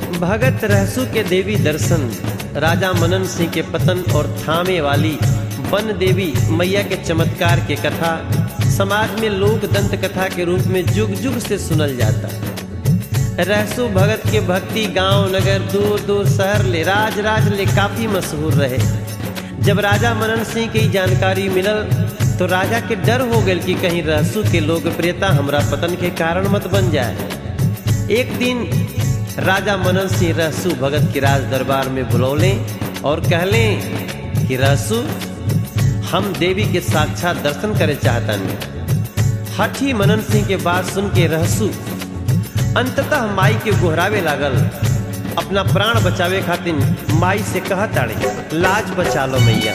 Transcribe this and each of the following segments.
भगत रहसु के देवी दर्शन, राजा मनन सिंह के पतन और थामे वाली वन देवी मैया के चमत्कार के कथा समाज में लोक दंत कथा के रूप में जुग जुग से सुनल जाता। रहसु भगत के भक्ति गांव नगर दूर दूर शहर ले राज राज ले काफी मशहूर रहे। जब राजा मनन सिंह की जानकारी मिलल तो राजा के डर हो गए कि कहीं रहसु के लोकप्रियता हमरा पतन के कारण मत बन जाए। एक दिन राजा मनन सिंह रहसु भगत के राज दरबार में बुलौले और कहले कि रहसु हम देवी के साक्षात दर्शन करे चाहतन। हठी मनन सिंह के बात सुन के रहसु अंततः माई के गोहरावे लागल। अपना प्राण बचावे खातिर माई से कहत आड़े, लाज बचा लो मैया।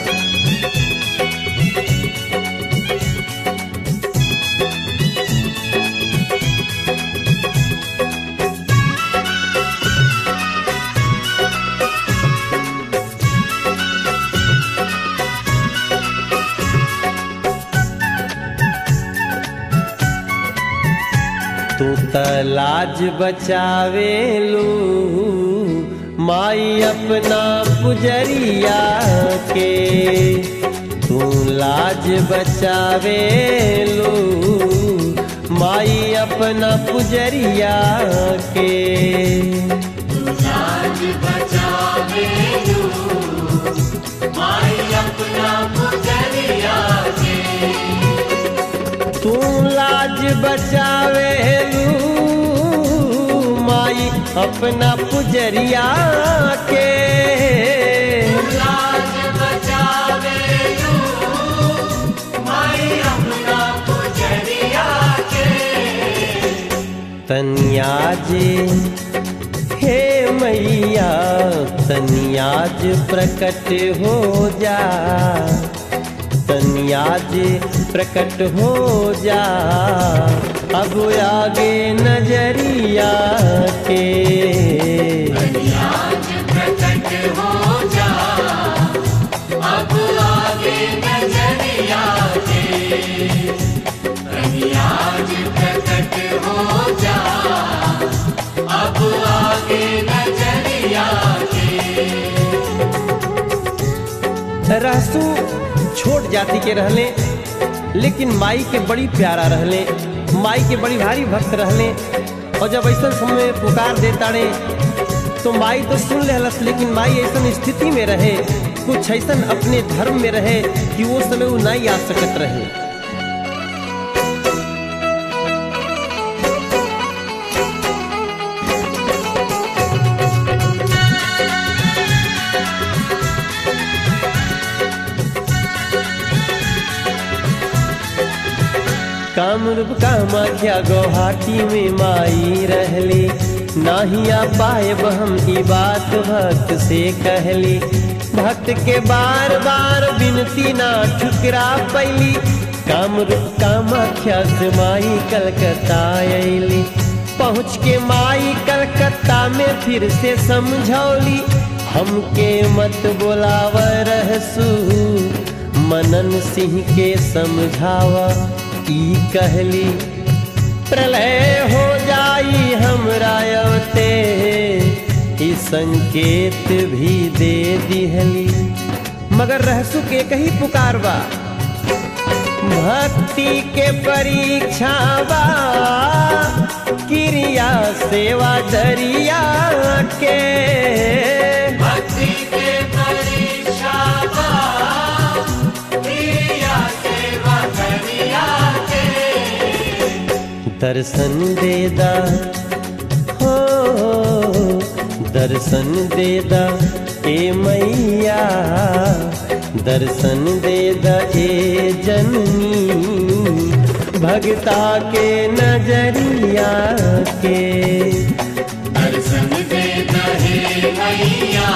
तू त लाज बचावे लू माई अपना पुजरिया के, तू लाज बचावे लू माई अपना पुजरिया के। तू लाज बचावे लू माई अपना पुजरिया के, तू लाज बचावे माई अपना पुजरिया के। लाज बचावे माई अपना पुजरिया के। तनियाज हे मैया तनियाज प्रकट हो जा, तनियाज प्रकट हो जा अब आगे नजरिया के। तनियाज प्रकट हो जा अब आगे नजरिया के। तनियाज प्रकट हो जा अब आगे नजरिया के। रहसु छोट जाति के रहले लेकिन माई के बड़ी प्यारा रहले, माई के बड़ी भारी भक्त रहले। और जब ऐसा समय पुकार देताड़े तो माई तो सुन लेहलस, लेकिन माई ऐसा स्थिति में रहे, कुछ ऐसा अपने धर्म में रहे कि वो समय वो नहीं आ सकत रहे। कामरूप कामाख्या गुवाहाटी में माई रहली, नाही आ पाएब हम ई बात भक्त से कहली। भक्त के बार बार बिनती ना ठुकरा पैली, कामरूप कामाख्या से माई कलकत्ता अली। पहुँच के माई कलकत्ता में फिर से समझौली, हमके मत बोलाव रहसु मनन सिंह के समझावा। ई कहली प्रलय हो जाई हमरा अवते, ई संकेत भी दे दिहली। मगर रहसु के कही पुकार बा, भक्ति के परीक्षा बा क्रिया सेवा दरिया के। भक्ति के परीक्षा बा क्रिया सेवा दरिया के। दर्शन देदा हो दर्शन देदा ए मैया, दर्शन देदा ए जननी भगता के नजरिया के। दर्शन देदा हे मैया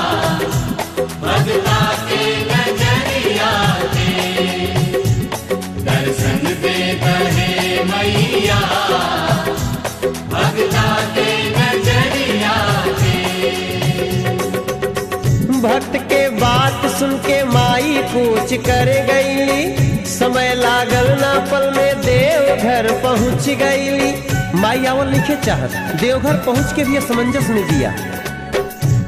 भगता के नजरिया के। दर्शन देदा हे मैया भगता के नजरिया के। भक्त के बात सुन के माई पूछ कर गईली, समय लागल ना पल में देवघर पहुँच गईली। माई आवल लिखे चाहत, देवघर पहुँच के भी असमंजस में दिया।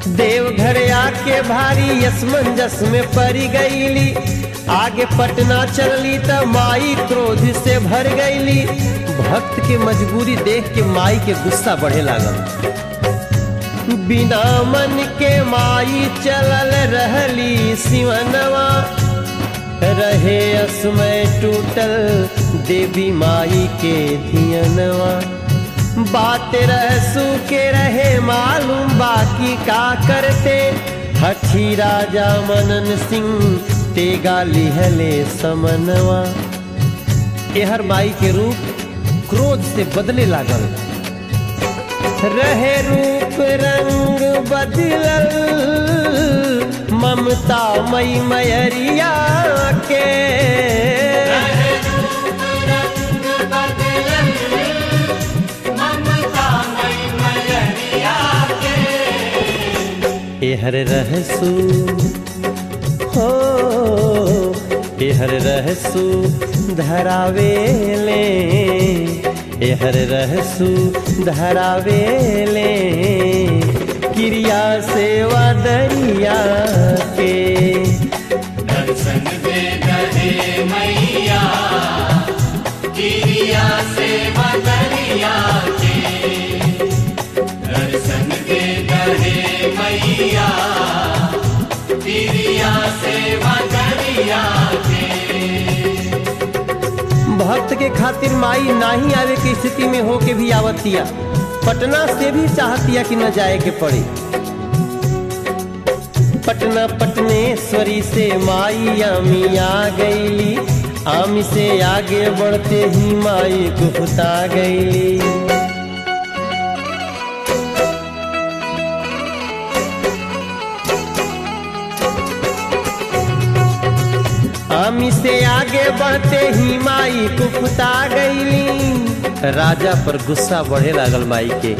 देवघर आके भारी असमंजस में पड़ी गईली। आगे पटना चलली त माई क्रोध से भर गईली। भक्त के मजबूरी देख के माई के गुस्सा बढ़े लागल। बिना मन के माई चलल रहली सिवनवा, रहे असमय टूटल देवी माई के धियनवा। बात रहसू के रहे मालूम बाकी का करते, हठी राजा मनन सिंह तेगा लिहले समनवा। एहर माई के रूप क्रोध से बदले लागल। रहे रूप रंग बदलल ममता मई मयरिया के। रहे रूप रंग बदलल ममता मई मयरिया के। एहर रहसू हो एहर रहसू धरावेले, एहर रहसू धरावेले क्रिया सेवा दरिया के। दर्शन दे दहे मैया क्रिया सेवा दरिया के। दर्शन दे दहे मैया क्रिया सेवा दरिया के। भक्त के खातिर माई नाही आवे की स्थिति में हो के भी आवतिया। पटना से भी चाहतिया कि न जाए के पड़े। पटना पटनेश्वरी से माई आमी आ गईली। आमी से आगे बढ़ते ही माई गुफता गईली। आमी से आगे बढ़ते ही माई कुफता गईली। राजा पर गुस्सा बढ़े लागल माई के।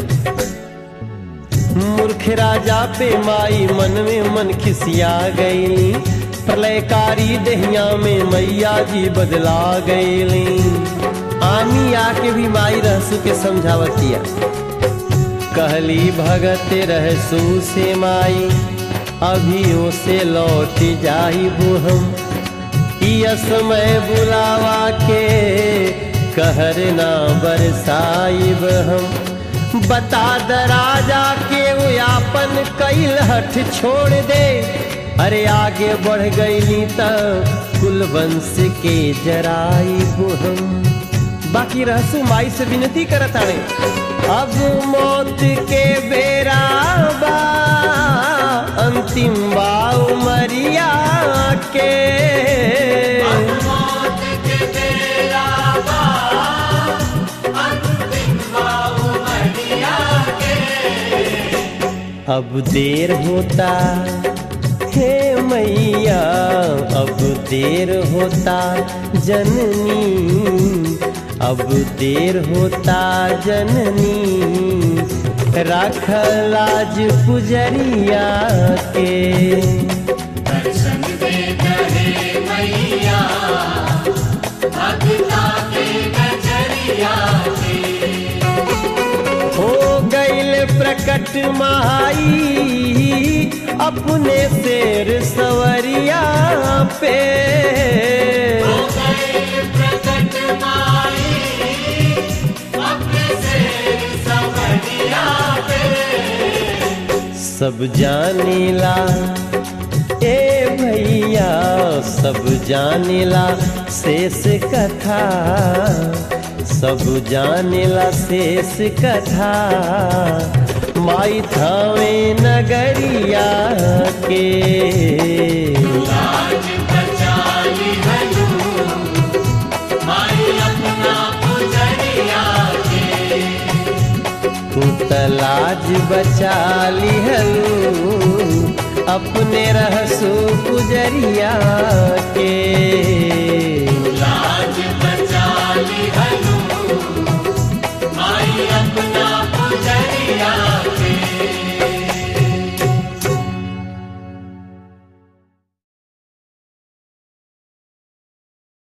मूर्ख राजा पे माई मन में मन खिसिया गईली। प्रलयकारी दहिया में मैया जी बदला गईली। आमी आके भी माई रहसू के समझावतिया। कहली भगत रहसू से माई अभियो से लौट जाइबू हम। समय बुलावा के कहर ना बरसाइब हम। बता द राजा के व्यापन कैल हठ छोड़ दे। अरे आगे बढ़ गईली त कुलवंश के जराइब हम। बाकी रहसू माई से विनती करत आने। अब मौत के बेरा बा अंतिम बा उमरिया के। मौत के बेरा बा अंतिम बा उमरिया के। अब देर होता हे मैया, अब देर होता जननी। अब देर होता जननी, राख लाज पुजरिया के। दर्शन दे दहे मैया भगता के नजरिया के। हो गईल प्रकट माई अपने शेर सवरिया पे। हो गए प्रकट माई अपने शेर सवरिया पे। सब जानेला ए भैया, सब जानेला शेष कथा। सब जानेला शेष कथा माई थावे नगरिया के। लाज बचा ली हलू माई अपना पुजरिया के। तू तलाज बचा लिहलू अपने रहसू पुजरिया के।